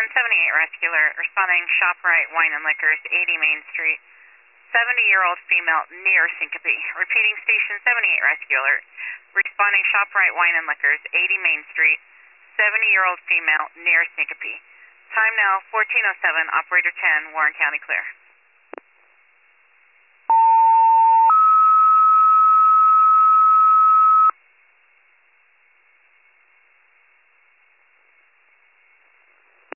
1078 Rescue Alert, responding ShopRite Wine and Liquors, 80 Main Street. 70-year-old female near syncope. Repeating station 78 Rescue Alert, responding ShopRite Wine and Liquors, 80 Main Street. 70-year-old female near syncope. Time now 14:07. Operator 10, Warren County clear.